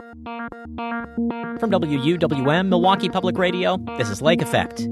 From WUWM, Milwaukee Public Radio, this is Lake Effect.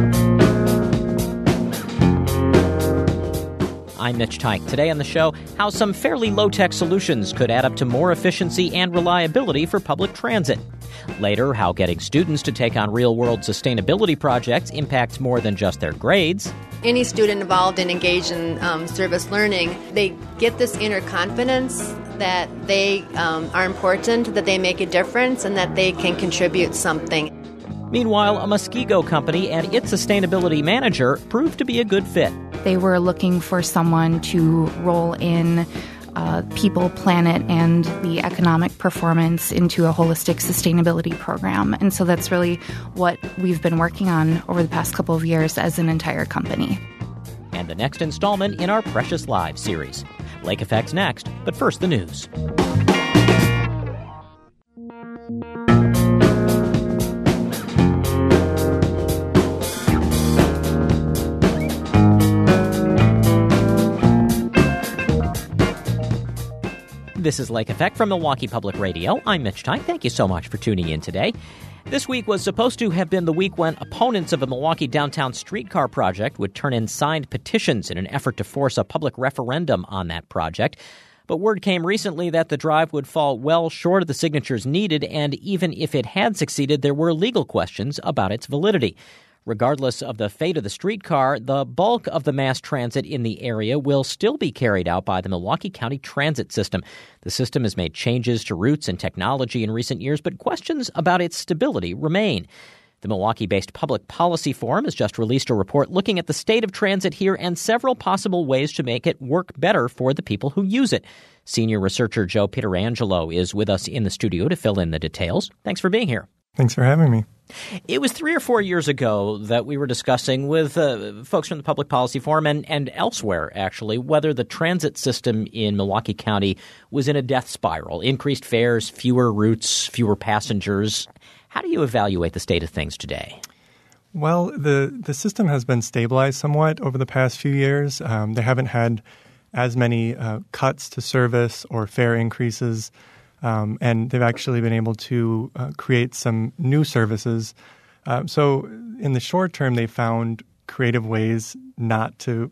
I'm Mitch Teich. Today on the show, how some fairly low-tech solutions could add up to more efficiency and reliability for public transit. Later, how getting students to take on real-world sustainability projects impacts more than just their grades. Any student involved and engaged in service learning, they get this inner confidence that they are important, that they make a difference, and that they can contribute something. Meanwhile, a Muskego company and its sustainability manager proved to be a good fit. They were looking for someone to roll in people, planet, and the economic performance into a holistic sustainability program. And so that's really what we've been working on over the past couple of years as an entire company. And the next installment in our Precious Lives series. Lake Effect's next, but first the news. This is Lake Effect from Milwaukee Public Radio. I'm Mitch Teich. Thank you so much for tuning in today. This week was supposed to have been the week when opponents of a Milwaukee downtown streetcar project would turn in signed petitions in an effort to force a public referendum on that project. But word came recently that the drive would fall well short of the signatures needed, and even if it had succeeded, there were legal questions about its validity. Regardless of the fate of the streetcar, the bulk of the mass transit in the area will still be carried out by the Milwaukee County Transit System. The system has made changes to routes and technology in recent years, but questions about its stability remain. The Milwaukee-based Public Policy Forum has just released a report looking at the state of transit here and several possible ways to make it work better for the people who use it. Senior researcher Joe Pietrangelo is with us in the studio to fill in the details. Thanks for being here. Thanks for having me. It was 3 or 4 years ago that we were discussing with folks from the Public Policy Forum and elsewhere, actually, whether the transit system in Milwaukee County was in a death spiral. Increased fares, fewer routes, fewer passengers. How do you evaluate the state of things today? Well, the system has been stabilized somewhat over the past few years. They haven't had as many cuts to service or fare increases. And they've actually been able to create some new services. So in the short term, they found creative ways not to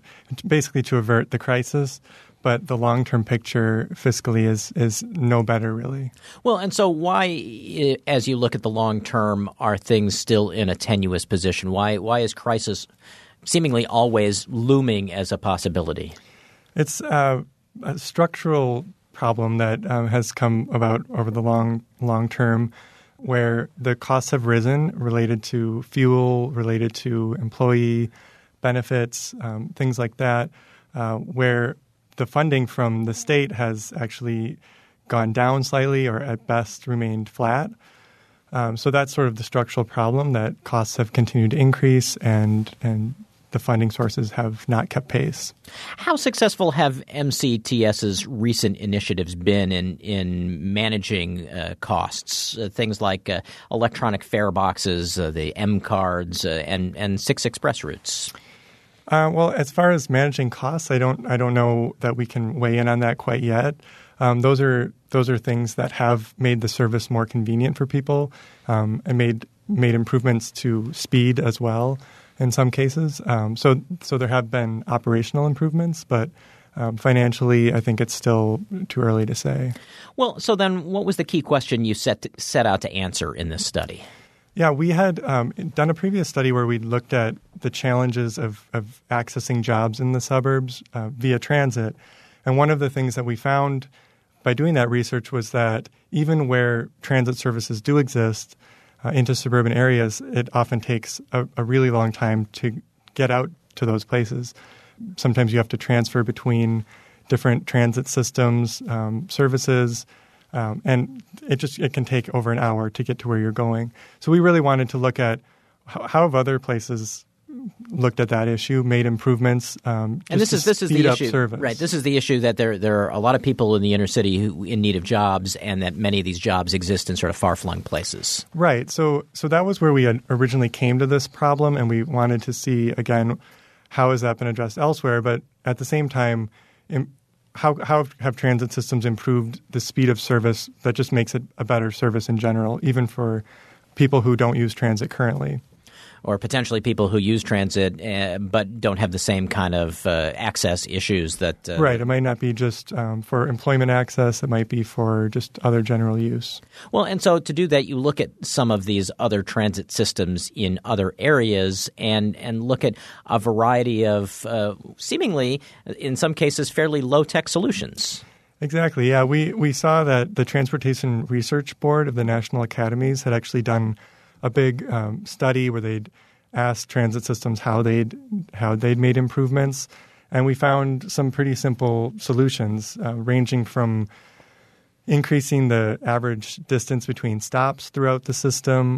avert the crisis. But the long-term picture fiscally is no better, really. Well, and so why, as you look at the long term, are things still in a tenuous position? Why is crisis seemingly always looming as a possibility? It's a structural problem that has come about over the long term, where the costs have risen related to fuel, related to employee benefits, things like that, where the funding from the state has actually gone down slightly or at best remained flat. So that's sort of the structural problem, that costs have continued to increase and the funding sources have not kept pace. How successful have MCTS's recent initiatives been in managing costs? Things like electronic fare boxes, the M cards, and 6 express routes. Well, as far as managing costs, I don't know that we can weigh in on that quite yet. Those are things that have made the service more convenient for people and made improvements to speed as well. In some cases. So there have been operational improvements, but financially, I think it's still too early to say. Well, so then what was the key question you set out to answer in this study? Yeah, we had done a previous study where we looked at the challenges of accessing jobs in the suburbs via transit. And one of the things that we found by doing that research was that even where transit services do exist, into suburban areas, it often takes a really long time to get out to those places. Sometimes you have to transfer between different transit systems, services, and it can take over an hour to get to where you're going. So we really wanted to look at how have other places looked at that issue, made improvements, and this is the issue, service. Right? This is the issue that there are a lot of people in the inner city who in need of jobs, and that many of these jobs exist in sort of far-flung places. Right. So that was where we had originally came to this problem, and we wanted to see again how has that been addressed elsewhere. But at the same time, how have transit systems improved the speed of service that just makes it a better service in general, even for people who don't use transit currently. Or potentially people who use transit but don't have the same kind of access issues that Right. It might not be just for employment access. It might be for just other general use. Well, and so to do that, you look at some of these other transit systems in other areas and look at a variety of seemingly, in some cases, fairly low-tech solutions. Exactly. Yeah, we saw that the Transportation Research Board of the National Academies had actually done a big study where they'd asked transit systems how they'd made improvements, and we found some pretty simple solutions ranging from increasing the average distance between stops throughout the system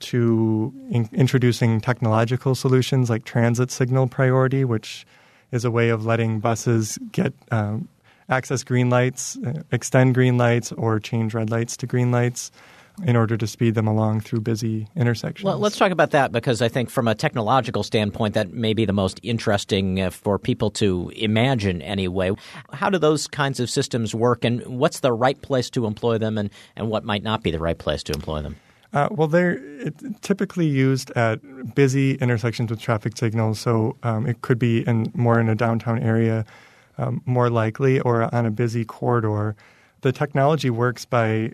to introducing technological solutions like transit signal priority, which is a way of letting buses get access green lights, extend green lights, or change red lights to green lights in order to speed them along through busy intersections. Well, let's talk about that because I think from a technological standpoint, that may be the most interesting for people to imagine anyway. How do those kinds of systems work, and what's the right place to employ them, and what might not be the right place to employ them? Well, they're typically used at busy intersections with traffic signals, so it could be more in a downtown area, more likely, or on a busy corridor. The technology works by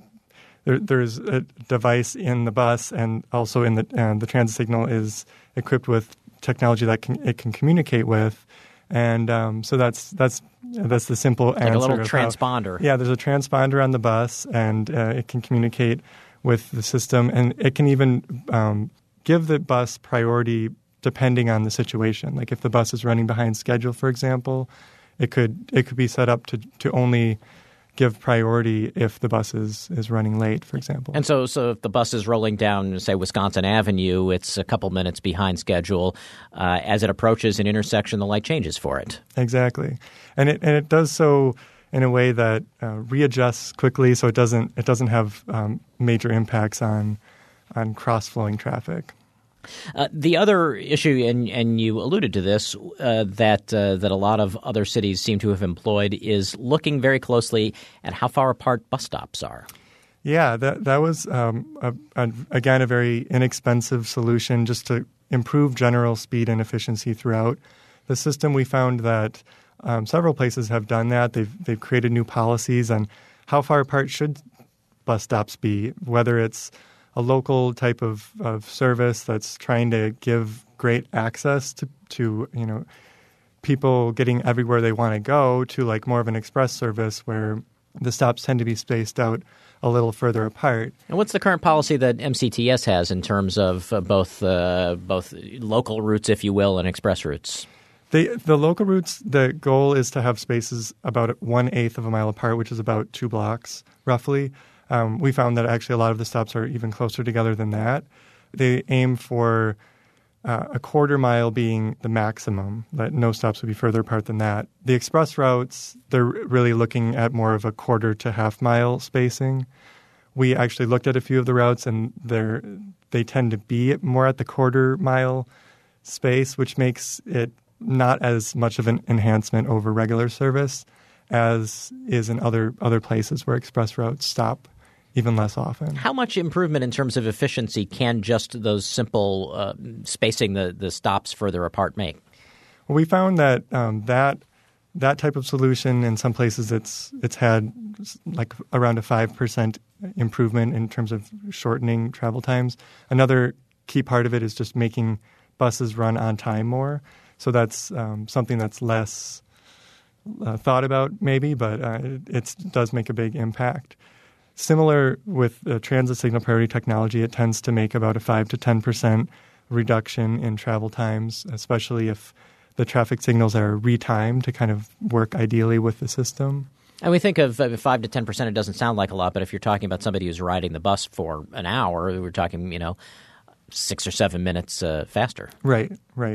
there's a device in the bus, and also in the transit signal is equipped with technology that it can communicate with, and so that's the simple answer. Like a little transponder. There's a transponder on the bus, and it can communicate with the system, and it can even give the bus priority depending on the situation. Like if the bus is running behind schedule, for example, it could be set up to only give priority if the bus is running late, for example. And so if the bus is rolling down, say, Wisconsin Avenue, it's a couple minutes behind schedule. As it approaches an intersection, the light changes for it. Exactly. And it does so in a way that readjusts quickly, so it doesn't have major impacts on cross-flowing traffic. The other issue, and you alluded to this, that a lot of other cities seem to have employed is looking very closely at how far apart bus stops are. Yeah, that was, again, a very inexpensive solution just to improve general speed and efficiency throughout the system. We found that several places have done that. They've created new policies on how far apart should bus stops be, whether it's a local type of service that's trying to give great access to people getting everywhere they want to go, to like more of an express service where the stops tend to be spaced out a little further apart. And what's the current policy that MCTS has in terms of both local routes, if you will, and express routes? The local routes, the goal is to have spaces about 1/8 of a mile apart, which is about 2 blocks roughly. We found that actually a lot of the stops are even closer together than that. They aim for a 1/4 mile being the maximum, that no stops would be further apart than that. The express routes, they're really looking at more of a 1/4 to 1/2 mile spacing. We actually looked at a few of the routes, and they tend to be more at the 1/4 mile space, which makes it not as much of an enhancement over regular service as is in other places where express routes stop even less often. How much improvement in terms of efficiency can just those simple spacing the stops further apart make? Well, we found that that type of solution in some places it's had like around a 5% improvement in terms of shortening travel times. Another key part of it is just making buses run on time more. So that's something that's less thought about maybe, but it does make a big impact. Similar with transit signal priority technology, it tends to make about a 5 to 10% reduction in travel times, especially if the traffic signals are retimed to kind of work ideally with the system. And we think of 5 to 10%, it doesn't sound like a lot, but if you're talking about somebody who's riding the bus for an hour, we're talking, 6 or 7 minutes faster. Right.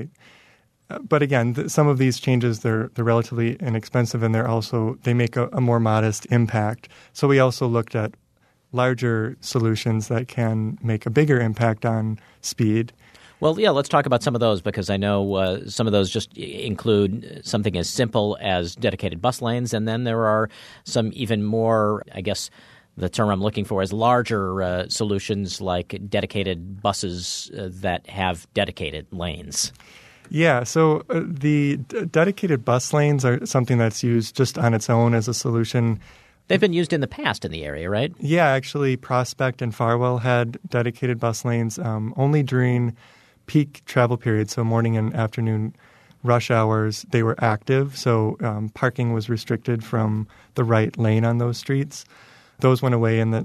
But again, some of these changes, they're relatively inexpensive, and they make a more modest impact. So we also looked at larger solutions that can make a bigger impact on speed. Well, yeah, let's talk about some of those because I know some of those just include something as simple as dedicated bus lanes, and then there are some even more, I guess the term I'm looking for is larger solutions like dedicated buses that have dedicated lanes. Yeah, so the dedicated bus lanes are something that's used just on its own as a solution. They've been used in the past in the area, right? Yeah, actually, Prospect and Farwell had dedicated bus lanes only during peak travel periods, so morning and afternoon rush hours. They were active, so parking was restricted from the right lane on those streets. Those went away in the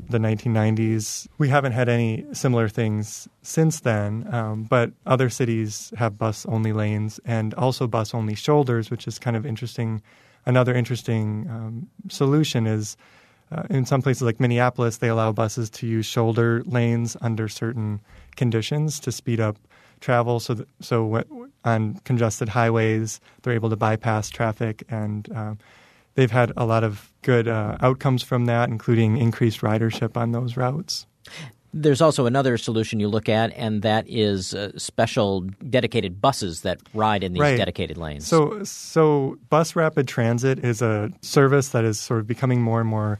1990s. We haven't had any similar things since then, but other cities have bus-only lanes and also bus-only shoulders, which is kind of interesting. Another interesting solution is in some places like Minneapolis, they allow buses to use shoulder lanes under certain conditions to speed up travel. So on congested highways, they're able to bypass traffic, and they've had a lot of good outcomes from that, including increased ridership on those routes. There's also another solution you look at, and that is special dedicated buses that ride in these dedicated lanes. So Bus Rapid Transit is a service that is sort of becoming more and more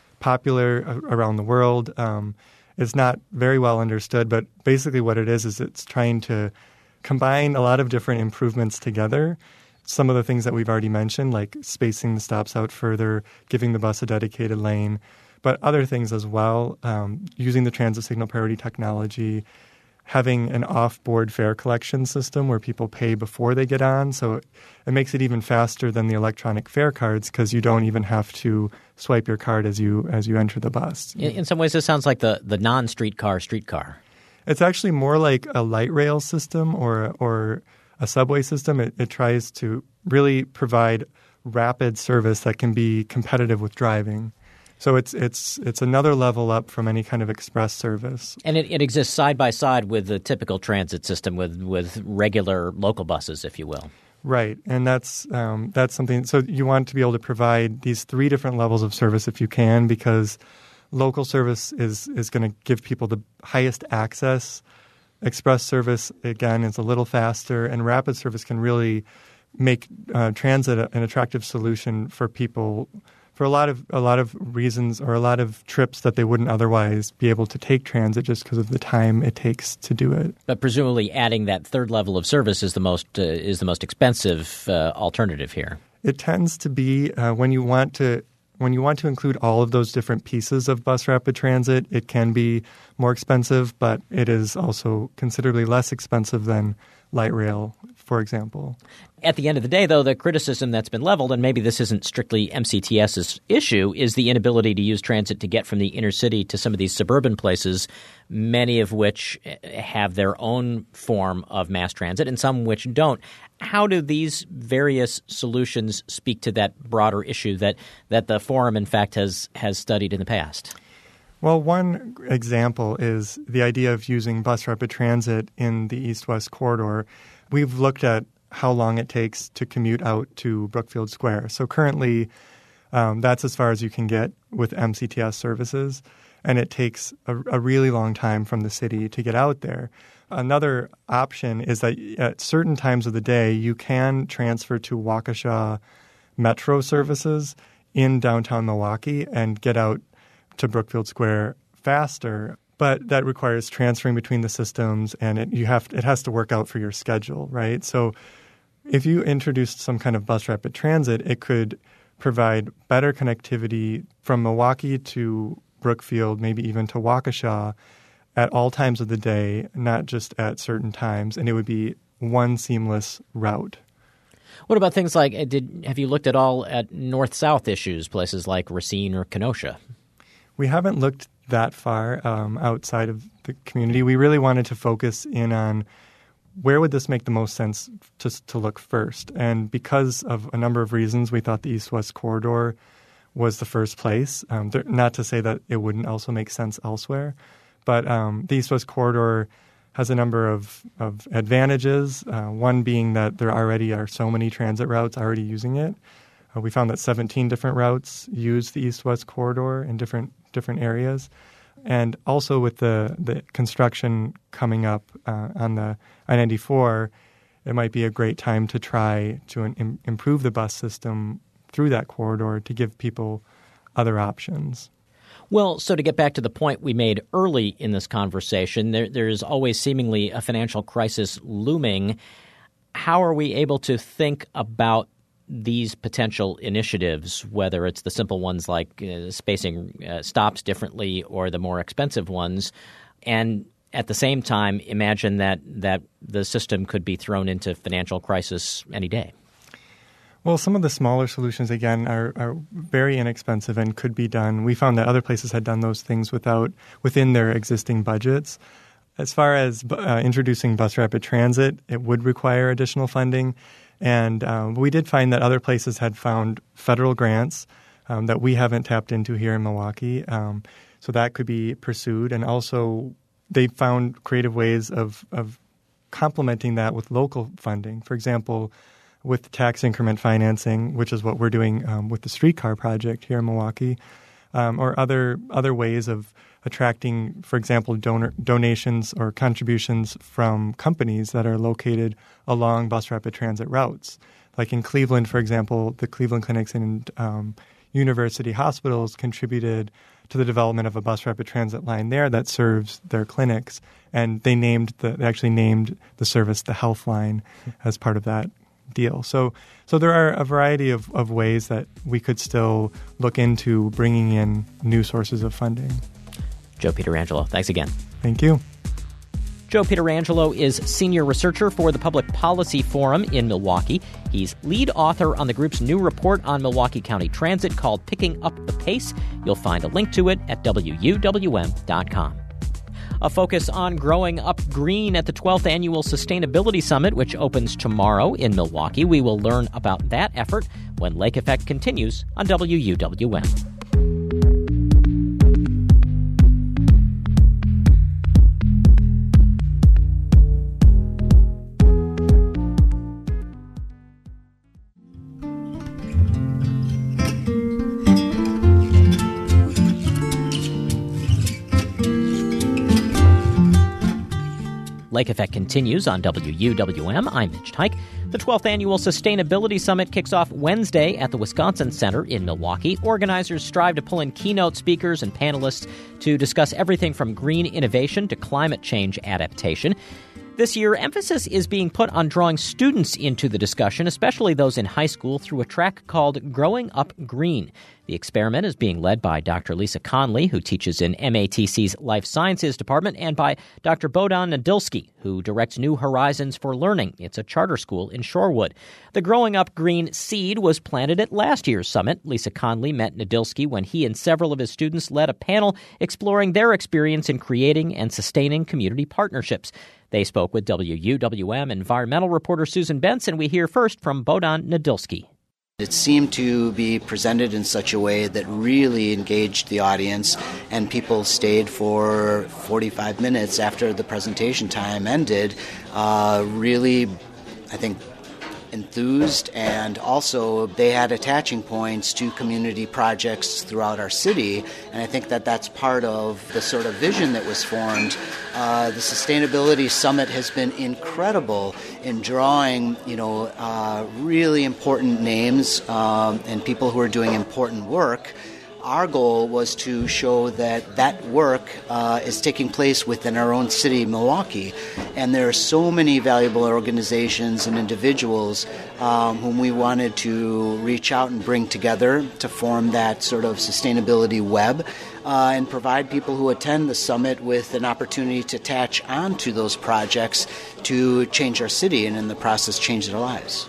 popular around the world. It's not very well understood, but basically what it is it's trying to combine a lot of different improvements together. Some of the things that we've already mentioned, like spacing the stops out further, giving the bus a dedicated lane, but other things as well, using the transit signal priority technology, having an off-board fare collection system where people pay before they get on. So it makes it even faster than the electronic fare cards because you don't even have to swipe your card as you enter the bus. In some ways, this sounds like the non-streetcar streetcar. It's actually more like a light rail system or a subway system. It tries to really provide rapid service that can be competitive with driving. So it's another level up from any kind of express service. And it exists side by side with the typical transit system with regular local buses, if you will. Right, and that's something. So you want to be able to provide these three different levels of service if you can, because local service is going to give people the highest access. Express service, again, is a little faster, and rapid service can really make transit an attractive solution for people for a lot of reasons, or a lot of trips that they wouldn't otherwise be able to take transit just because of the time it takes to do it. But presumably, adding that third level of service is the most expensive alternative here. It tends to be when you want to include all of those different pieces of bus rapid transit, it can be more expensive, but it is also considerably less expensive than light rail, for example. At the end of the day, though, the criticism that's been leveled, and maybe this isn't strictly MCTS's issue, is the inability to use transit to get from the inner city to some of these suburban places, many of which have their own form of mass transit and some which don't. How do these various solutions speak to that broader issue that the Forum, in fact, has studied in the past? Well, one example is the idea of using bus rapid transit in the east-west corridor. We've looked at how long it takes to commute out to Brookfield Square. So currently, that's as far as you can get with MCTS services, and it takes a really long time from the city to get out there. Another option is that at certain times of the day, you can transfer to Waukesha Metro services in downtown Milwaukee and get out to Brookfield Square faster. But that requires transferring between the systems, and it has to work out for your schedule, right? So if you introduced some kind of bus rapid transit, it could provide better connectivity from Milwaukee to Brookfield, maybe even to Waukesha, at all times of the day, not just at certain times, and it would be one seamless route. What about things like, have you looked at all at north-south issues, places like Racine or Kenosha? We haven't looked that far outside of the community. We really wanted to focus in on where would this make the most sense to look first. And because of a number of reasons, we thought the east-west corridor was the first place. Not to say that it wouldn't also make sense elsewhere, but the east-west corridor has a number of advantages, one being that there already are so many transit routes already using it. We found that 17 different routes use the east-west corridor in different areas. And also with the construction coming up on the I-94, it might be a great time to try to improve the bus system through that corridor to give people other options. Well, so to get back to the point we made early in this conversation, there is always seemingly a financial crisis looming. How are we able to think about these potential initiatives, whether it's the simple ones like spacing stops differently or the more expensive ones, and at the same time imagine that the system could be thrown into financial crisis any day? Well, some of the smaller solutions, again, are very inexpensive and could be done. We found that other places had done those things within their existing budgets. As far as introducing bus rapid transit, it would require additional funding. And we did find that other places had found federal grants that we haven't tapped into here in Milwaukee. So that could be pursued. And also they found creative ways of complementing that with local funding. For example, with tax increment financing, which is what we're doing with the streetcar project here in Milwaukee, or other ways of attracting, for example, donations or contributions from companies that are located along bus rapid transit routes. Like in Cleveland, for example, the Cleveland Clinics and university hospitals contributed to the development of a bus rapid transit line there that serves their clinics, and they actually named the service the Health Line as part of that deal. So there are a variety of ways that we could still look into bringing in new sources of funding. Joe Pietrangelo, thanks again. Thank you. Joe Pietrangelo is senior researcher for the Public Policy Forum in Milwaukee. He's lead author on the group's new report on Milwaukee County Transit called Picking Up the Pace. You'll find a link to it at WUWM.com. A focus on growing up green at the 12th Annual Sustainability Summit, which opens tomorrow in Milwaukee. We will learn about that effort when Lake Effect continues on WUWM. Lake Effect continues on WUWM. I'm Mitch Teich. The 12th Annual Sustainability Summit kicks off Wednesday at the Wisconsin Center in Milwaukee. Organizers strive to pull in keynote speakers and panelists to discuss everything from green innovation to climate change adaptation. This year, emphasis is being put on drawing students into the discussion, especially those in high school, through a track called Growing Up Green. The experiment is being led by Dr. Lisa Conley, who teaches in MATC's Life Sciences Department, and by Dr. Bohdan Nadilski, who directs New Horizons for Learning. It's a charter school in Shorewood. The Growing Up Green seed was planted at last year's summit. Lisa Conley met Nadilski when he and several of his students led a panel exploring their experience in creating and sustaining community partnerships. They spoke with WUWM environmental reporter Susan Bentz, and we hear first from Bohdan Nadilski. It seemed to be presented in such a way that really engaged the audience, and people stayed for 45 minutes after the presentation time ended, really, I think, enthused, and also they had attaching points to community projects throughout our city, and I think that that's part of the sort of vision that was formed. The Sustainability Summit has been incredible in drawing, really important names and people who are doing important work. Our goal was to show that work is taking place within our own city, Milwaukee. And there are so many valuable organizations and individuals whom we wanted to reach out and bring together to form that sort of sustainability web and provide people who attend the summit with an opportunity to attach onto those projects to change our city and in the process change their lives.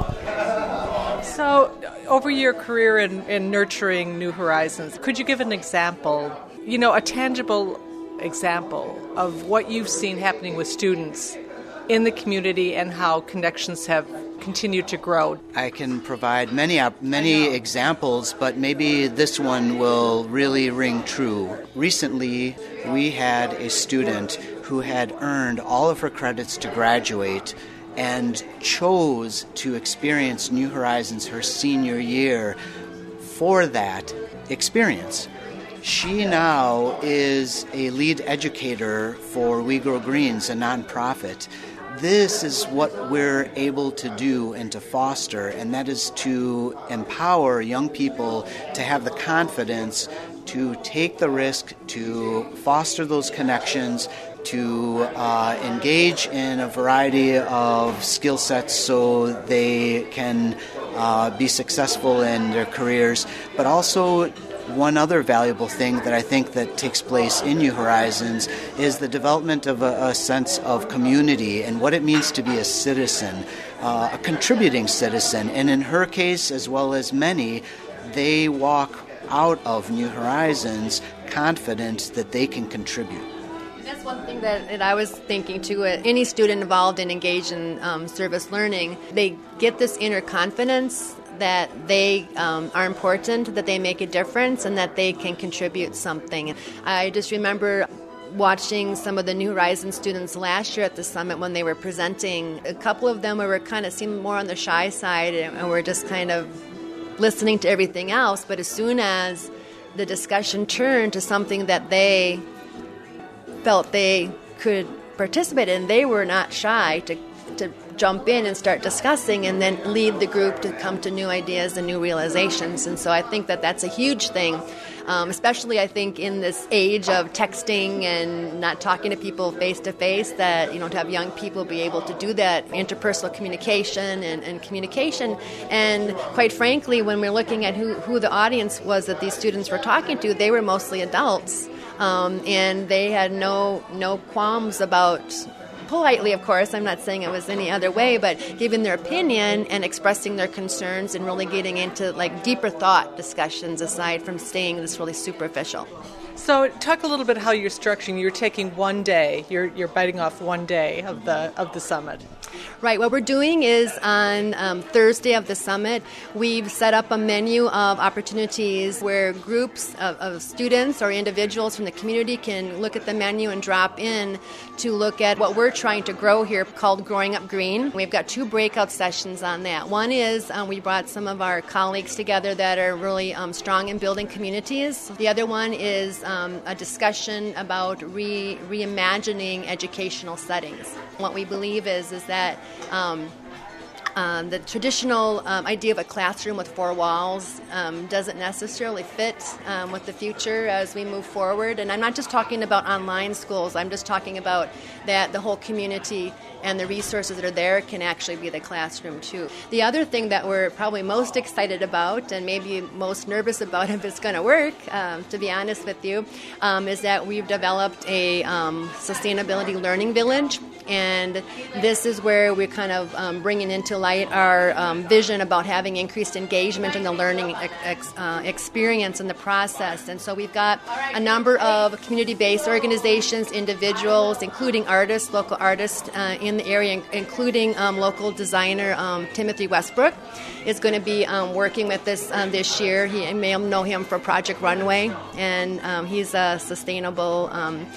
So, over your career in nurturing New Horizons, could you give an example, a tangible example of what you've seen happening with students in the community and how connections have continued to grow? I can provide many examples, but maybe this one will really ring true. Recently, we had a student who had earned all of her credits to graduate and chose to experience New Horizons her senior year for that experience. She now is a lead educator for We Grow Greens, a nonprofit. This is what we're able to do and to foster, and that is to empower young people to have the confidence to take the risk, to foster those connections, to engage in a variety of skill sets so they can be successful in their careers. But also, one other valuable thing that I think that takes place in New Horizons is the development of a sense of community and what it means to be a citizen, a contributing citizen. And in her case, as well as many, they walk out of New Horizons confident that they can contribute. That's one thing that I was thinking too. Any student involved and engaged in service learning, they get this inner confidence that they are important, that they make a difference, and that they can contribute something. I just remember watching some of the New Horizons students last year at the summit when they were presenting. A couple of them were kind of seemed more on the shy side and were just kind of listening to everything else. But as soon as the discussion turned to something that they felt they could participate in, they were not shy to jump in and start discussing and then lead the group to come to new ideas and new realizations. And so I think that that's a huge thing, especially I think in this age of texting and not talking to people face to face, that, you know, to have young people be able to do that interpersonal communication and communication. And quite frankly, when we're looking at who the audience was that these students were talking to, they were mostly adults. And they had no qualms about, politely, of course, I'm not saying it was any other way, but giving their opinion and expressing their concerns and really getting into like deeper thought discussions aside from staying this really superficial. So talk a little bit how you're structuring. You're taking one day. You're biting off one day of the summit. Right. What we're doing is on Thursday of the summit, we've set up a menu of opportunities where groups of students or individuals from the community can look at the menu and drop in to look at what we're trying to grow here called Growing Up Green. We've got 2 breakout sessions on that. One is we brought some of our colleagues together that are really strong in building communities. The other one is a discussion about reimagining educational settings. What we believe is that the traditional idea of a classroom with 4 walls doesn't necessarily fit with the future as we move forward. And I'm not just talking about online schools. I'm just talking about that the whole community and the resources that are there can actually be the classroom too. The other thing that we're probably most excited about and maybe most nervous about if it's going to work, to be honest with you, is that we've developed a sustainability learning village. And this is where we're kind of bringing into light our vision about having increased engagement in the learning experience in the process. And so we've got a number of community-based organizations, individuals, including artists, local artists in the area, including local designer Timothy Westbrook is going to be working with this this year. You may know him for Project Runway, and he's a sustainable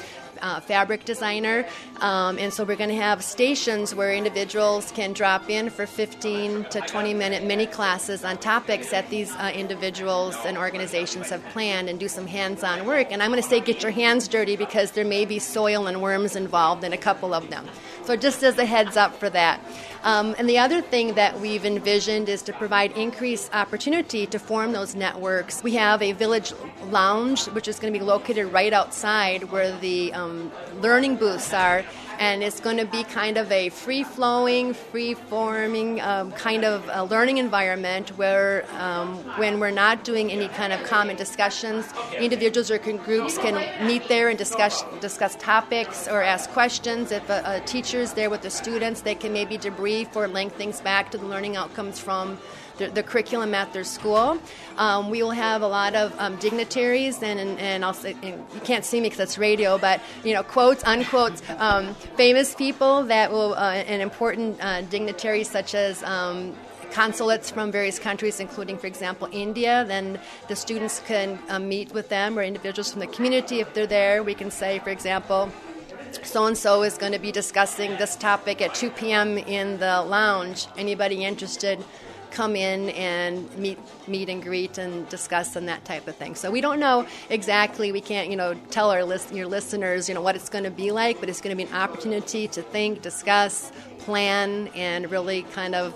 fabric designer, and so we're going to have stations where individuals can drop in for 15 to 20 minute mini classes on topics that these individuals and organizations have planned and do some hands-on work. And I'm going to say get your hands dirty because there may be soil and worms involved in a couple of them. So just as a heads up for that. And the other thing that we've envisioned is to provide increased opportunity to form those networks. We have a village lounge, which is going to be located right outside where the learning booths are, and it's going to be kind of a free-flowing, free-forming kind of a learning environment where when we're not doing any kind of common discussions, individuals or groups can meet there and discuss topics or ask questions. If a teacher's there with the students, they can maybe debrief or link things back to the learning outcomes from the curriculum at their school. We will have a lot of dignitaries and I'll say, and you can't see me because it's radio, but quotes, unquotes, famous people that will and important dignitaries such as consulates from various countries, including, for example, India. Then the students can meet with them or individuals from the community if they're there. We can say, for example, so-and-so is going to be discussing this topic at 2 p.m. in the lounge. Anybody interested? come in and meet and greet and discuss and that type of thing. So we don't know exactly. We can't, tell your listeners, what it's going to be like, but it's going to be an opportunity to think, discuss, plan, and really kind of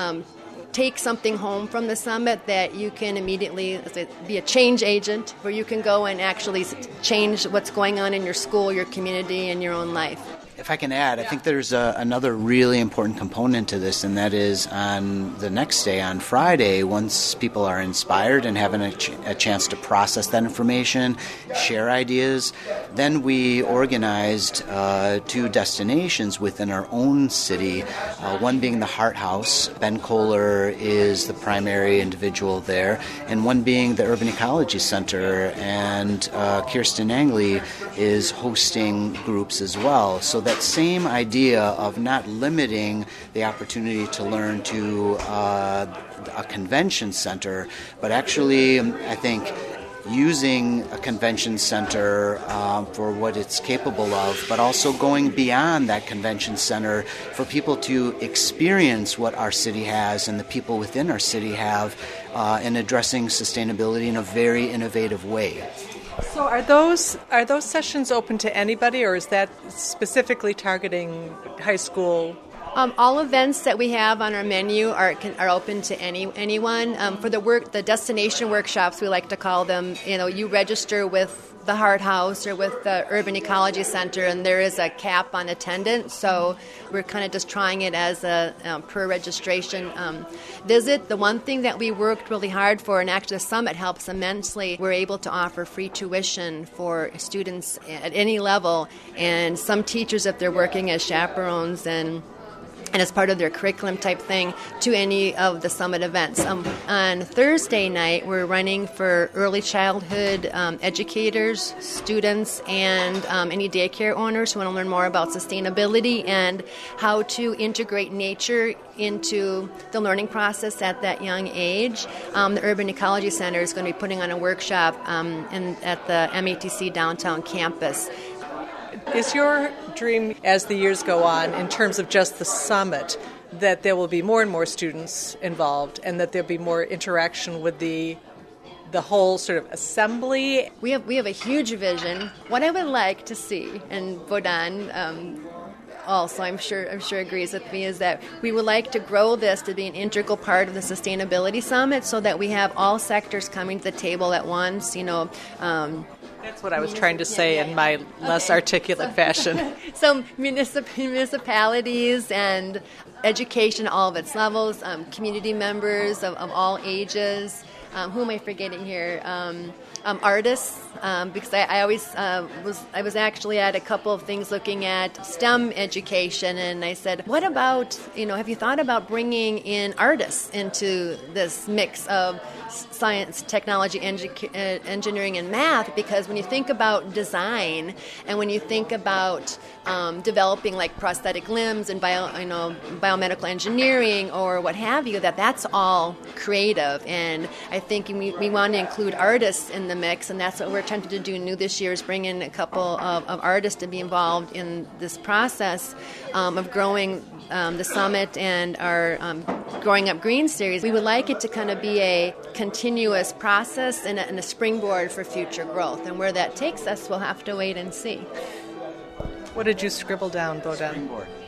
take something home from the summit that you can immediately be a change agent, where you can go and actually change what's going on in your school, your community, and your own life. If I can add, I think there's another really important component to this, and that is on the next day, on Friday, once people are inspired and having a chance to process that information, share ideas, then we organized 2 destinations within our own city, one being the Hart House. Ben Kohler is the primary individual there, and one being the Urban Ecology Center, and Kirsten Angley is hosting groups as well. So that same idea of not limiting the opportunity to learn to a convention center, but actually, I think, using a convention center for what it's capable of, but also going beyond that convention center for people to experience what our city has and the people within our city have in addressing sustainability in a very innovative way. So are those sessions open to anybody, or is that specifically targeting high school? All events that we have on our menu are open to anyone. For the destination workshops, we like to call them. You register with the Hart House or with the Urban Ecology Center, and there is a cap on attendance. So we're kind of just trying it as a per registration visit. The one thing that we worked really hard for, and actually the summit helps immensely, we're able to offer free tuition for students at any level, and some teachers, if they're working as chaperones and as part of their curriculum type thing, to any of the summit events. On Thursday night, we're running for early childhood educators, students, and any daycare owners who want to learn more about sustainability and how to integrate nature into the learning process at that young age. The Urban Ecology Center is going to be putting on a workshop at the MATC downtown campus. Is your dream, as the years go on, in terms of just the summit, that there will be more and more students involved and that there'll be more interaction with the whole sort of assembly? We have a huge vision. What I would like to see, and Bodan also I'm sure agrees with me, is that we would like to grow this to be an integral part of the Sustainability Summit so that we have all sectors coming to the table at once, That's what I was trying to say in my less articulate fashion. So municipalities and education, all of its levels, community members of all ages. Who am I forgetting here? Artists, because I was actually at a couple of things looking at STEM education, and I said, what about, have you thought about bringing in artists into this mix of science, technology, engineering, and math? Because when you think about design and when you think about developing like prosthetic limbs and biomedical engineering or what have you, that's all creative, and I think we want to include artists in the mix, and that's what we're attempting to do new this year, is bring in a couple of artists to be involved in this process of growing the summit and our Growing Up Green series. We would like it to kind of be a continuous process and a springboard for future growth, and where that takes us, we'll have to wait and see. What did you scribble down, Bodan?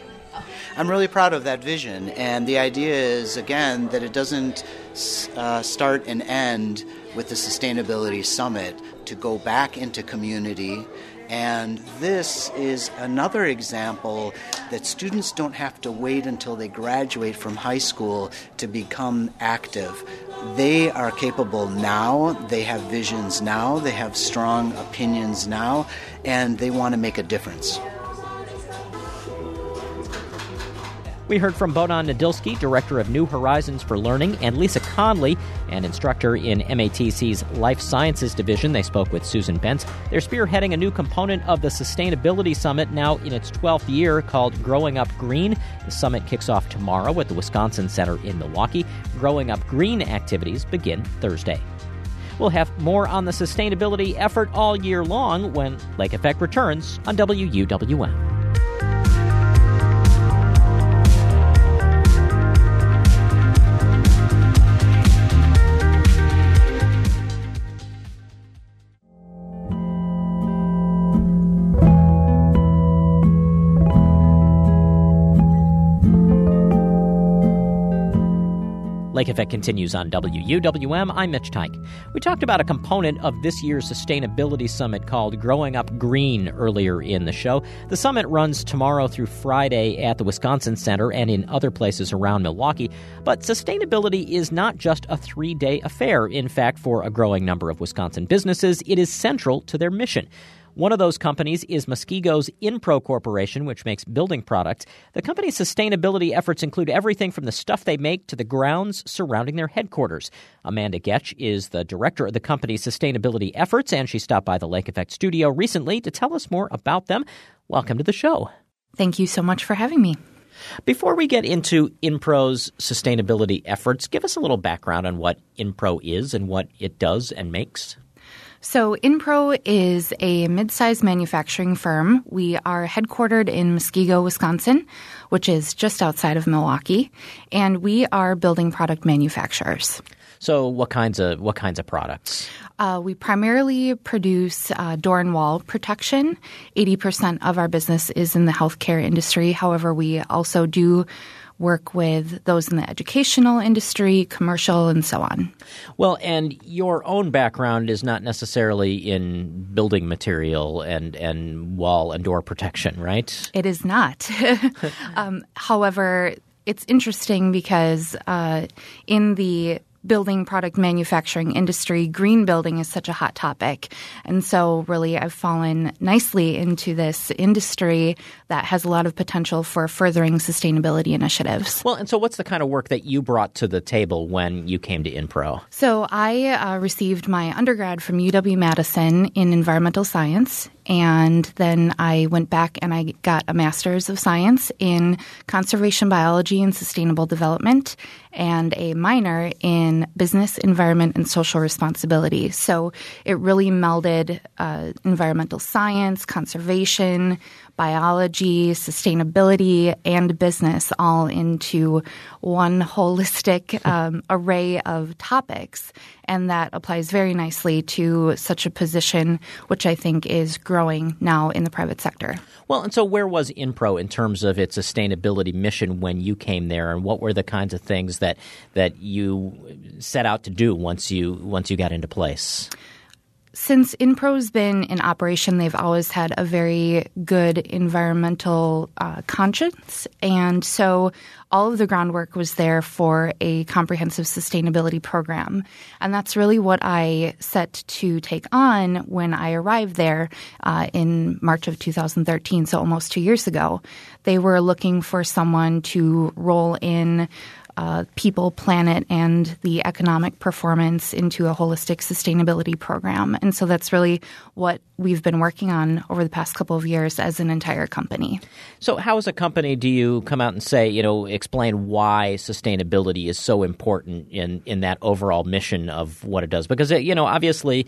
I'm really proud of that vision, and the idea is, again, that it doesn't start and end with the Sustainability Summit, to go back into community. And this is another example that students don't have to wait until they graduate from high school to become active. They are capable now, they have visions now, they have strong opinions now, and they want to make a difference. We heard from Bodan Nadilski, Director of New Horizons for Learning, and Lisa Conley, an instructor in MATC's Life Sciences Division. They spoke with Susan Bentz. They're spearheading a new component of the Sustainability Summit, now in its 12th year, called Growing Up Green. The summit kicks off tomorrow at the Wisconsin Center in Milwaukee. Growing Up Green activities begin Thursday. We'll have more on the sustainability effort all year long when Lake Effect returns on WUWM. Lake Effect continues on WUWM. I'm Mitch Teich. We talked about a component of this year's Sustainability Summit called Growing Up Green earlier in the show. The summit runs tomorrow through Friday at the Wisconsin Center and in other places around Milwaukee. But sustainability is not just a 3-day affair. In fact, for a growing number of Wisconsin businesses, it is central to their mission. One of those companies is Muschego's Inpro Corporation, which makes building products. The company's sustainability efforts include everything from the stuff they make to the grounds surrounding their headquarters. Amanda Getch is the director of the company's sustainability efforts, and she stopped by the Lake Effect studio recently to tell us more about them. Welcome to the show. Thank you so much for having me. Before we get into Inpro's sustainability efforts, give us a little background on what Inpro is and what it does and makes. So Inpro is a mid-sized manufacturing firm. We are headquartered in Muskego, Wisconsin, which is just outside of Milwaukee, and we are building product manufacturers. So what kinds of products? We primarily produce door and wall protection. 80% of our business is in the healthcare industry. However, we also do work with those in the educational industry, commercial, and so on. Well, and your own background is not necessarily in building material and wall and door protection, right? It is not. However, it's interesting because in the building product manufacturing industry, green building is such a hot topic. And so really I've fallen nicely into this industry that has a lot of potential for furthering sustainability initiatives. Well, and so what's the kind of work that you brought to the table when you came to Inpro? So I received my undergrad from UW-Madison in environmental science. And then I went back and I got a master's of science in conservation biology and sustainable development and a minor in business, environment, and social responsibility. So it really melded environmental science, conservation, biology, sustainability, and business all into one holistic array of topics. And that applies very nicely to such a position, which I think is growing now in the private sector. Well, and so where was Inpro in terms of its sustainability mission when you came there, and what were the kinds of things that you set out to do once you got into place? Since Inpro's been in operation, they've always had a very good environmental conscience. And so all of the groundwork was there for a comprehensive sustainability program. And that's really what I set to take on when I arrived there in March of 2013, so almost 2 years ago. They were looking for someone to roll in people, planet, and the economic performance into a holistic sustainability program. And so that's really what we've been working on over the past couple of years as an entire company. So how as a company do you come out and say, explain why sustainability is so important in that overall mission of what it does? Because, obviously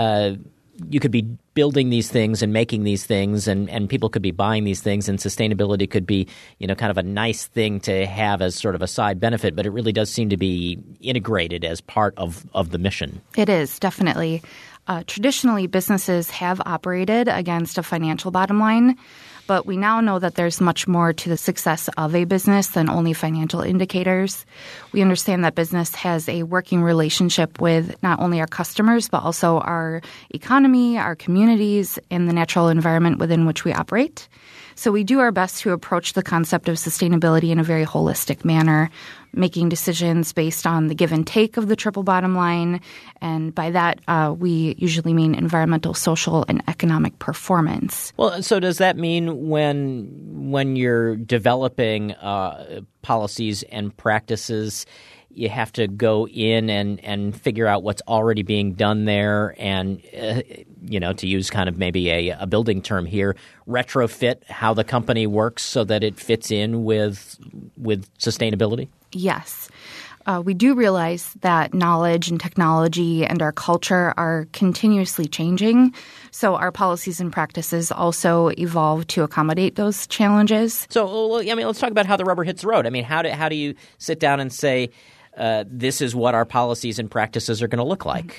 you could be building these things and making these things and people could be buying these things, and sustainability could be, kind of a nice thing to have as sort of a side benefit, but it really does seem to be integrated as part of the mission. It is, definitely. Traditionally, businesses have operated against a financial bottom line, but we now know that there's much more to the success of a business than only financial indicators. We understand that business has a working relationship with not only our customers, but also our economy, our communities, and the natural environment within which we operate. So we do our best to approach the concept of sustainability in a very holistic manner, making decisions based on the give and take of the triple bottom line. And by that, we usually mean environmental, social, and economic performance. Well, so does that mean when you're developing policies and practices, you have to go in and figure out what's already being done there and, to use kind of maybe a building term here, retrofit how the company works so that it fits in with sustainability? Yes. We do realize that knowledge and technology and our culture are continuously changing. So our policies and practices also evolve to accommodate those challenges. So, let's talk about how the rubber hits the road. How do you sit down and say, this is what our policies and practices are going to look like?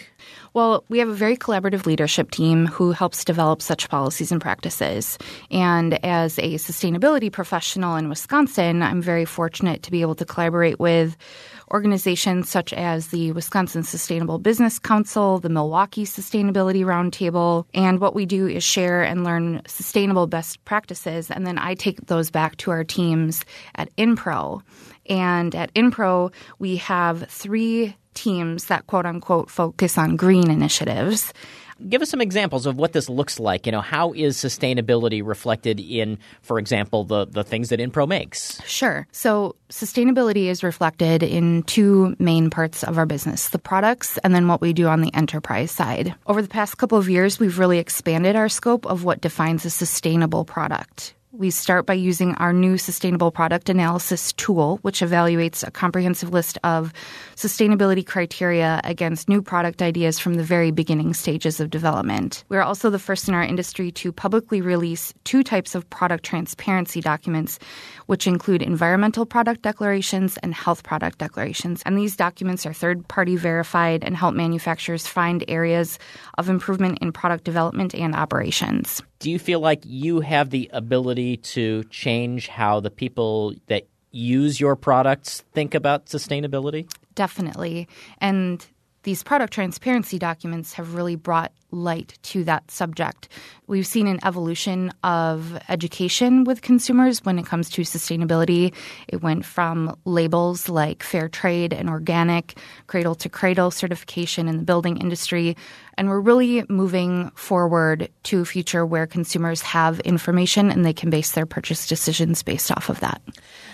Well, we have a very collaborative leadership team who helps develop such policies and practices. And as a sustainability professional in Wisconsin, I'm very fortunate to be able to collaborate with organizations such as the Wisconsin Sustainable Business Council, the Milwaukee Sustainability Roundtable. And what we do is share and learn sustainable best practices. And then I take those back to our teams at InPro. And at InPro, we have 3 teams that quote unquote focus on green initiatives. Give us some examples of what this looks like. How is sustainability reflected in, for example, the things that InPro makes? Sure. So sustainability is reflected in 2 main parts of our business, the products and then what we do on the enterprise side. Over the past couple of years, we've really expanded our scope of what defines a sustainable product. We start by using our new sustainable product analysis tool, which evaluates a comprehensive list of sustainability criteria against new product ideas from the very beginning stages of development. We're also the first in our industry to publicly release 2 types of product transparency documents, which include environmental product declarations and health product declarations. And these documents are third-party verified and help manufacturers find areas of improvement in product development and operations. Do you feel like you have the ability to change how the people that use your products think about sustainability? Definitely. And these product transparency documents have really brought light to that subject. We've seen an evolution of education with consumers when it comes to sustainability. It went from labels like fair trade and organic, cradle to cradle certification in the building industry. And we're really moving forward to a future where consumers have information and they can base their purchase decisions based off of that.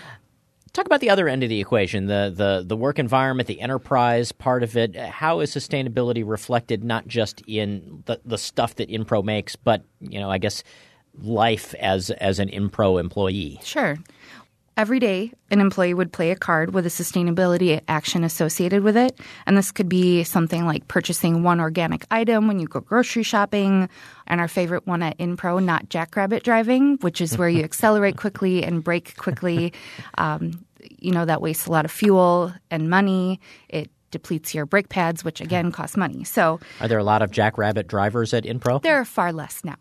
Talk about the other end of the equation, the work environment, the enterprise part of it. How is sustainability reflected not just in the stuff that InPro makes, but, I guess, life as an InPro employee? Sure. Every day, an employee would play a card with a sustainability action associated with it. And this could be something like purchasing one organic item when you go grocery shopping. And our favorite one at InPro, not jackrabbit driving, which is where you accelerate quickly and brake quickly. That wastes a lot of fuel and money. It depletes your brake pads, which again costs money. So, are there a lot of jackrabbit drivers at InPro? There are far less now.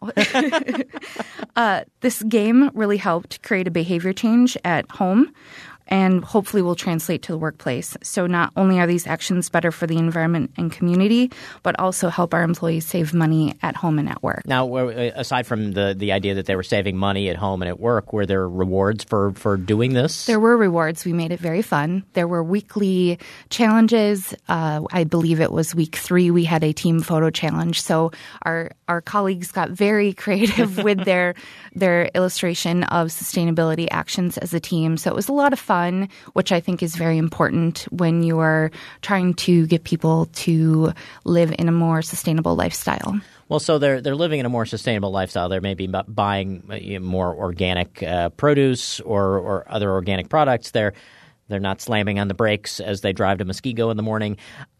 This game really helped create a behavior change at home and hopefully will translate to the workplace. So not only are these actions better for the environment and community, but also help our employees save money at home and at work. Now, aside from the idea that they were saving money at home and at work, were there rewards for doing this? There were rewards. We made it very fun. There were weekly challenges. I believe it was week 3 we had a team photo challenge. So our colleagues got very creative with their illustration of sustainability actions as a team. So it was a lot of fun, which I think is very important when you are trying to get people to live in a more sustainable lifestyle. Well, so they're living in a more sustainable lifestyle. They're maybe buying more organic produce or other organic products. They're not slamming on the brakes as they drive to Muskego in the morning.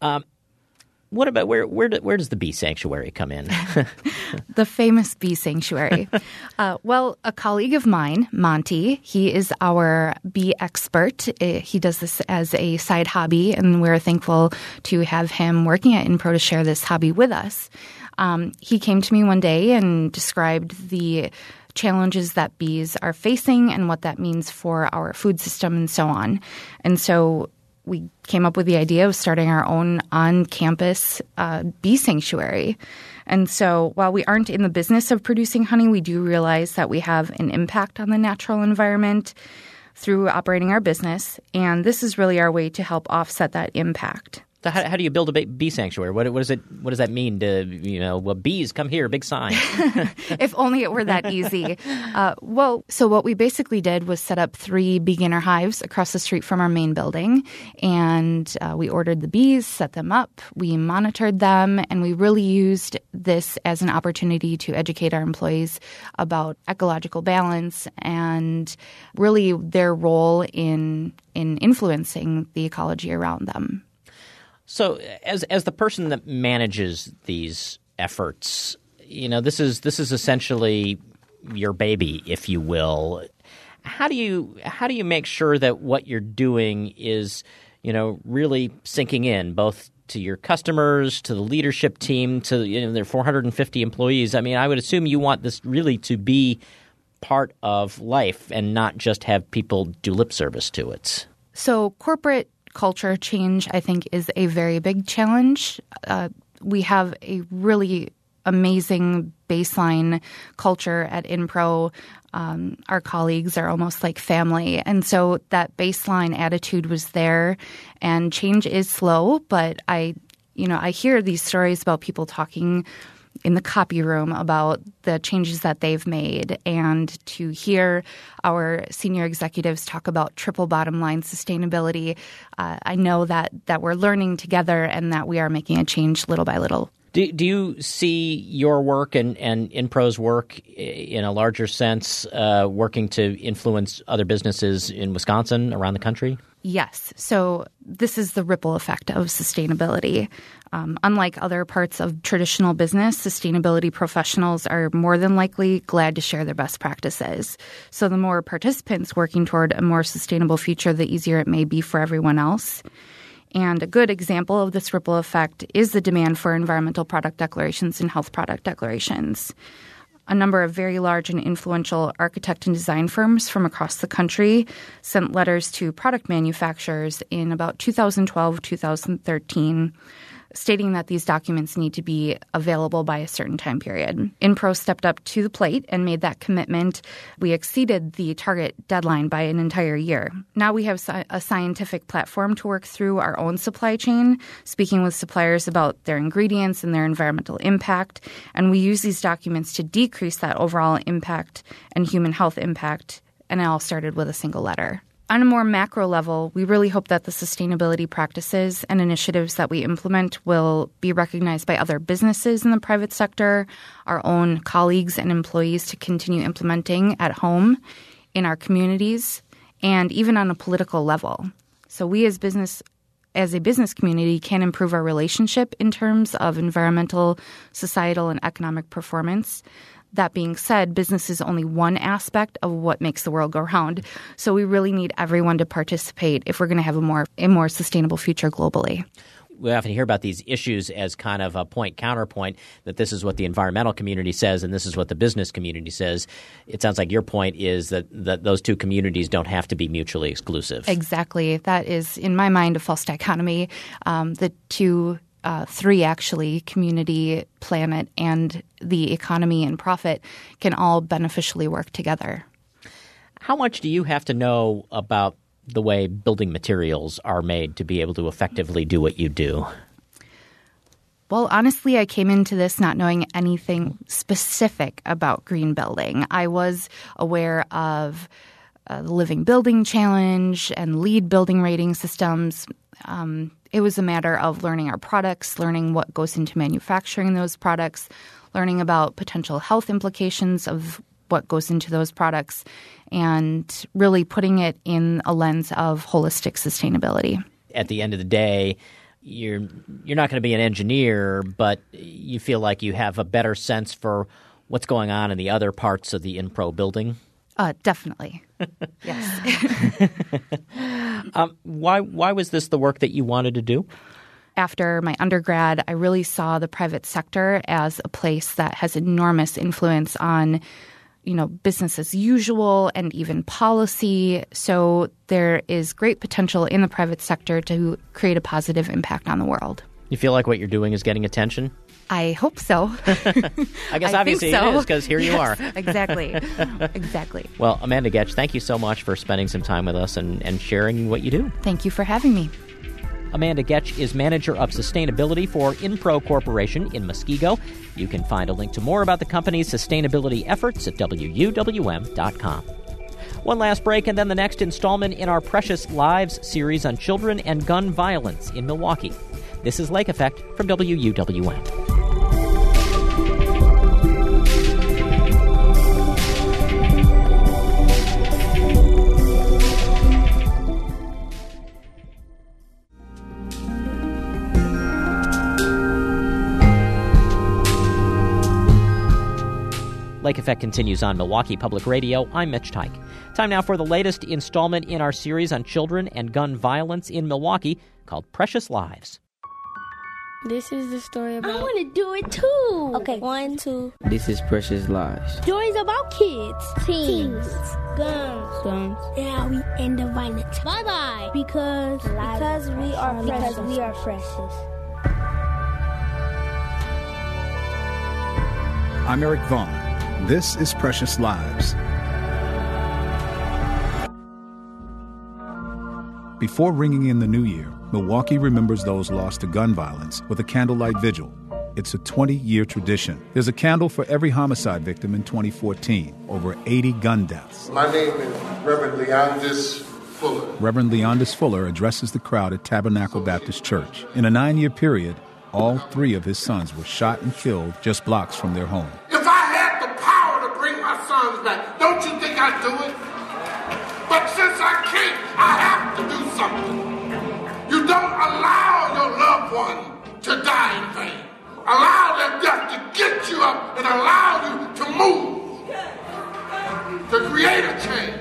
What about where does the bee sanctuary come in? The famous bee sanctuary. Well, a colleague of mine, Monty, he is our bee expert. He does this as a side hobby, and we're thankful to have him working at InPro to share this hobby with us. He came to me one day and described the challenges that bees are facing and what that means for our food system and so on. And so we came up with the idea of starting our own on-campus bee sanctuary. And so while we aren't in the business of producing honey, we do realize that we have an impact on the natural environment through operating our business. And this is really our way to help offset that impact. So how do you build a bee sanctuary? What does that mean to, bees come here, big sign? If only it were that easy. So what we basically did was set up 3 beginner hives across the street from our main building. And we ordered the bees, set them up, we monitored them, and we really used this as an opportunity to educate our employees about ecological balance and really their role in influencing the ecology around them. So as the person that manages these efforts, this is essentially your baby, if you will. How do you make sure that what you're doing is, really sinking in both to your customers, to the leadership team, to their 450 employees. I mean, I would assume you want this really to be part of life and not just have people do lip service to it. So corporate culture change, I think, is a very big challenge. We have a really amazing baseline culture at InPro. Our colleagues are almost like family. And so that baseline attitude was there, and change is slow. But I hear these stories about people talking in the copy room about the changes that they've made, and to hear our senior executives talk about triple bottom line sustainability, I know that we're learning together and that we are making a change little by little. Do you see your work and InPro's work in a larger sense working to influence other businesses in Wisconsin, around the country? Yes. So this is the ripple effect of sustainability. Unlike other parts of traditional business, sustainability professionals are more than likely glad to share their best practices. So the more participants working toward a more sustainable future, the easier it may be for everyone else. And a good example of this ripple effect is the demand for environmental product declarations and health product declarations. A number of very large and influential architect and design firms from across the country sent letters to product manufacturers in about 2012, 2013, stating that these documents need to be available by a certain time period. InPro stepped up to the plate and made that commitment. We exceeded the target deadline by an entire year. Now we have a scientific platform to work through our own supply chain, speaking with suppliers about their ingredients and their environmental impact. And we use these documents to decrease that overall impact and human health impact. And it all started with a single letter. On a more macro level, we really hope that the sustainability practices and initiatives that we implement will be recognized by other businesses in the private sector, our own colleagues and employees to continue implementing at home, in our communities, and even on a political level. So we as a business community can improve our relationship in terms of environmental, societal, and economic performance. That being said, business is only one aspect of what makes the world go round. So we really need everyone to participate if we're going to have a more sustainable future globally. We often hear about these issues as kind of a point-counterpoint, that this is what the environmental community says and this is what the business community says. It sounds like your point is that those two communities don't have to be mutually exclusive. Exactly. That is, in my mind, a false dichotomy. The three actually, community, planet, and the economy and profit can all beneficially work together. How much do you have to know about the way building materials are made to be able to effectively do what you do? Well, honestly, I came into this not knowing anything specific about green building. I was aware of the Living Building Challenge and LEED building rating systems. It was a matter of learning our products, learning what goes into manufacturing those products, learning about potential health implications of what goes into those products, and really putting it in a lens of holistic sustainability. At the end of the day, you're not going to be an engineer, but you feel like you have a better sense for what's going on in the other parts of the InPro building? Definitely. Yes. Why was this the work that you wanted to do? After my undergrad, I really saw the private sector as a place that has enormous influence on, business as usual and even policy. So there is great potential in the private sector to create a positive impact on the world. You feel like what you're doing is getting attention? I hope so. I guess obviously it is, because here you are. Exactly. Well, Amanda Getch, thank you so much for spending some time with us and sharing what you do. Thank you for having me. Amanda Getch is Manager of Sustainability for InPro Corporation in Muskego. You can find a link to more about the company's sustainability efforts at wuwm.com. One last break, and then the next installment in our Precious Lives series on children and gun violence in Milwaukee. This is Lake Effect from WUWM. Lake Effect continues on Milwaukee Public Radio. I'm Mitch Teich. Time now for the latest installment in our series on children and gun violence in Milwaukee called Precious Lives. This is the story about... I want to do it too. Okay, 1, 2. This is Precious Lives. Stories about kids, teens, guns, and how we end the violence. Bye-bye. Because we are precious. I'm Eric Vaughn. This is Precious Lives. Before ringing in the new year, Milwaukee remembers those lost to gun violence with a candlelight vigil. It's a 20-year tradition. There's a candle for every homicide victim in 2014, over 80 gun deaths. My name is Reverend Leondis Fuller. Reverend Leondis Fuller addresses the crowd at Tabernacle Baptist Church. In a 9-year period, all 3 of his sons were shot and killed just blocks from their home. If I had the power to bring my sons back, don't you think I'd do it? But since I can't, I have to do something. You don't allow your loved one to die in vain. Allow their death to get you up and allow you to move, to create a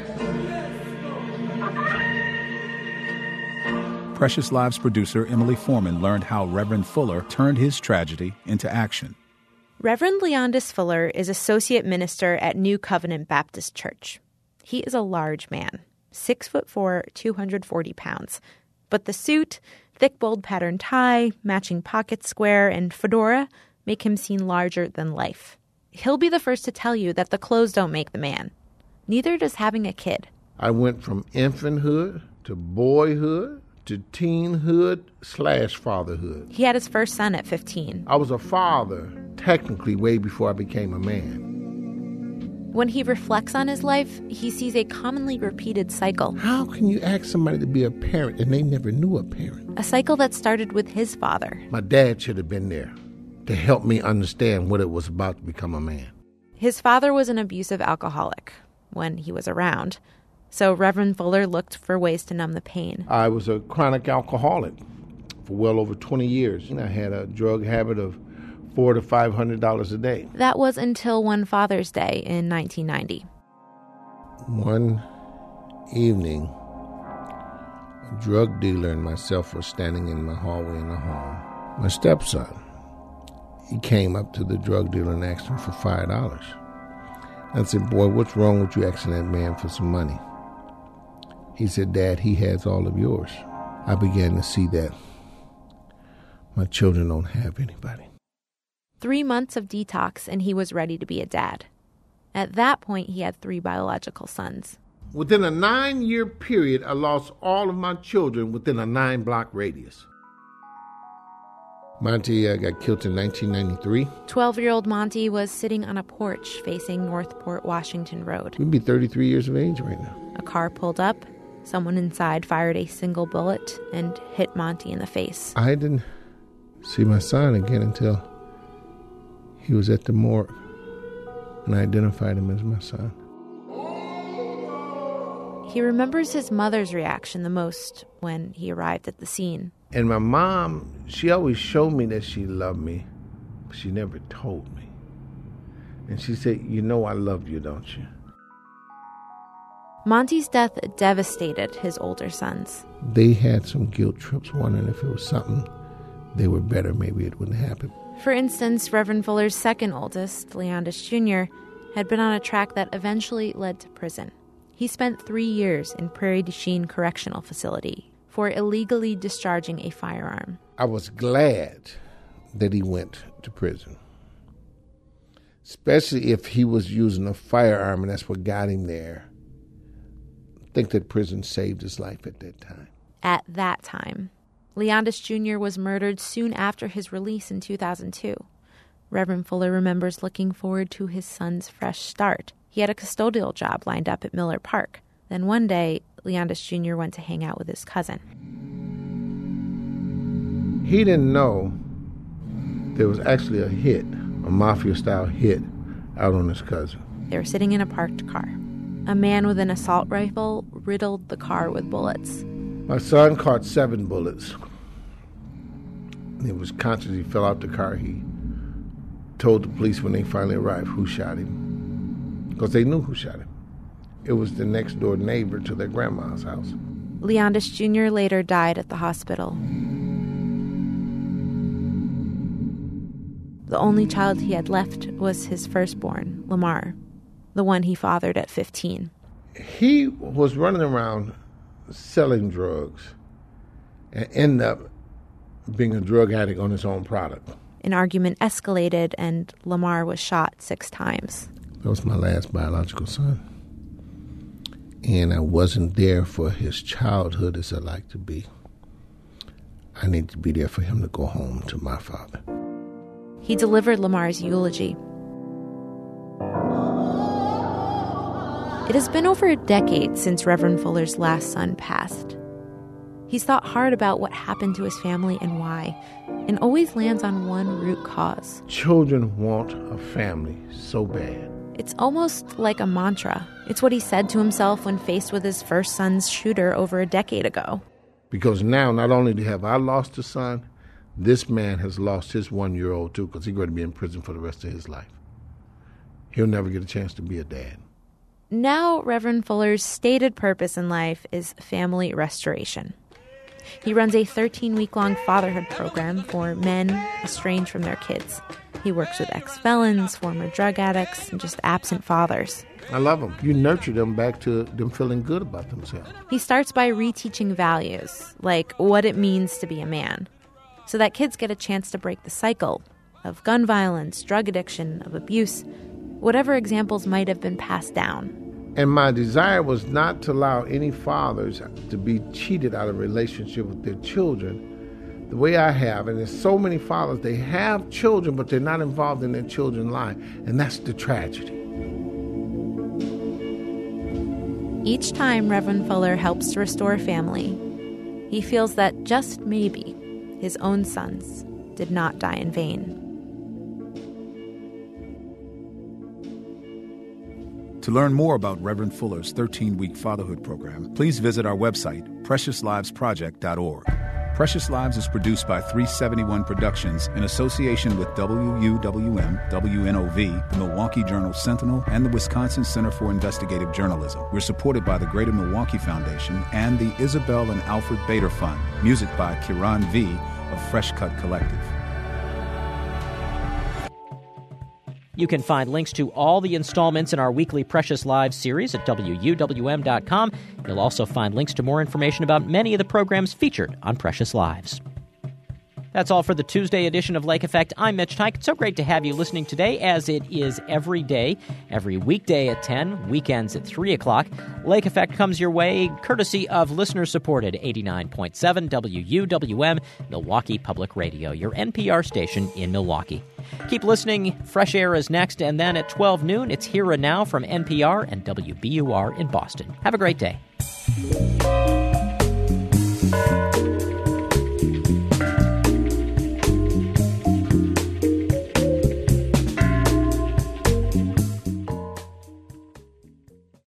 change. Precious Lives producer Emily Foreman learned how Reverend Fuller turned his tragedy into action. Reverend Leondis Fuller is associate minister at New Covenant Baptist Church. He is a large man, 6'4", 240 pounds. But the suit, thick bold pattern tie, matching pocket square, and fedora make him seem larger than life. He'll be the first to tell you that the clothes don't make the man. Neither does having a kid. I went from infanthood to boyhood to teenhood / fatherhood. He had his first son at 15. I was a father, technically, way before I became a man. When he reflects on his life, he sees a commonly repeated cycle. How can you ask somebody to be a parent and they never knew a parent? A cycle that started with his father. My dad should have been there to help me understand what it was about to become a man. His father was an abusive alcoholic when he was around, so Reverend Fuller looked for ways to numb the pain. I was a chronic alcoholic for well over 20 years. I had a drug habit of $400 to $500 a day. That was until one Father's Day in 1990. One evening, a drug dealer and myself were standing in my hallway in the home. My stepson, he came up to the drug dealer and asked him for $5. I said, "Boy, what's wrong with you asking that man for some money?" He said, "Dad, he has all of yours." I began to see that my children don't have anybody. 3 months of detox, and he was ready to be a dad. At that point, he had 3 biological sons. Within a 9-year period, I lost all of my children within a 9-block radius. Monty got killed in 1993. 12-year-old Monty was sitting on a porch facing Northport, Washington Road. We'd be 33 years of age right now. A car pulled up. Someone inside fired a single bullet and hit Monty in the face. I didn't see my son again until he was at the morgue, and I identified him as my son. He remembers his mother's reaction the most when he arrived at the scene. And my mom, she always showed me that she loved me, but she never told me. And she said, "You know I love you, don't you?" Monty's death devastated his older sons. They had some guilt trips, wondering if it was something they were better, maybe it wouldn't happen. For instance, Reverend Fuller's second oldest, Leondis Jr., had been on a track that eventually led to prison. He spent 3 years in Prairie du Chien Correctional Facility for illegally discharging a firearm. I was glad that he went to prison, especially if he was using a firearm and that's what got him there. I think that prison saved his life at that time. At that time. Leondis Jr. was murdered soon after his release in 2002. Reverend Fuller remembers looking forward to his son's fresh start. He had a custodial job lined up at Miller Park. Then one day, Leondis Jr. went to hang out with his cousin. He didn't know there was actually a hit, a mafia-style hit, out on his cousin. They were sitting in a parked car. A man with an assault rifle riddled the car with bullets. My son caught 7 bullets. He was conscious. He fell out the car. He told the police when they finally arrived who shot him, because they knew who shot him. It was the next door neighbor to their grandma's house. Leondis Jr. later died at the hospital. The only child he had left was his firstborn, Lamar, the one he fathered at 15. He was running around selling drugs and ended up being a drug addict on his own product. An argument escalated and Lamar was shot 6 times. That was my last biological son. And I wasn't there for his childhood as I like to be. I need to be there for him to go home to my father. He delivered Lamar's eulogy. It has been over a decade since Reverend Fuller's last son passed. He's thought hard about what happened to his family and why, and always lands on one root cause. Children want a family so bad. It's almost like a mantra. It's what he said to himself when faced with his first son's shooter over a decade ago. Because now, not only have I lost a son, this man has lost his 1-year-old too, because he's going to be in prison for the rest of his life. He'll never get a chance to be a dad. Now, Reverend Fuller's stated purpose in life is family restoration. He runs a 13-week-long fatherhood program for men estranged from their kids. He works with ex-felons, former drug addicts, and just absent fathers. I love them. You nurture them back to them feeling good about themselves. He starts by reteaching values, like what it means to be a man, so that kids get a chance to break the cycle of gun violence, drug addiction, of abuse, whatever examples might have been passed down. And my desire was not to allow any fathers to be cheated out of a relationship with their children the way I have. And there's so many fathers, they have children, but they're not involved in their children's life. And that's the tragedy. Each time Reverend Fuller helps to restore a family, he feels that just maybe his own sons did not die in vain. To learn more about Reverend Fuller's 13-week fatherhood program, please visit our website, preciouslivesproject.org. Precious Lives is produced by 371 Productions in association with WUWM, WNOV, the Milwaukee Journal-Sentinel, and the Wisconsin Center for Investigative Journalism. We're supported by the Greater Milwaukee Foundation and the Isabel and Alfred Bader Fund. Music by Kiran V. of Fresh Cut Collective. You can find links to all the installments in our weekly Precious Lives series at WUWM.com. You'll also find links to more information about many of the programs featured on Precious Lives. That's all for the Tuesday edition of Lake Effect. I'm Mitch Tyke. It's so great to have you listening today, as it is every day, every weekday at 10, weekends at 3 o'clock. Lake Effect comes your way courtesy of listener-supported 89.7 WUWM, Milwaukee Public Radio, your NPR station in Milwaukee. Keep listening. Fresh Air is next, and then at 12 noon, it's Here and Now from NPR and WBUR in Boston. Have a great day.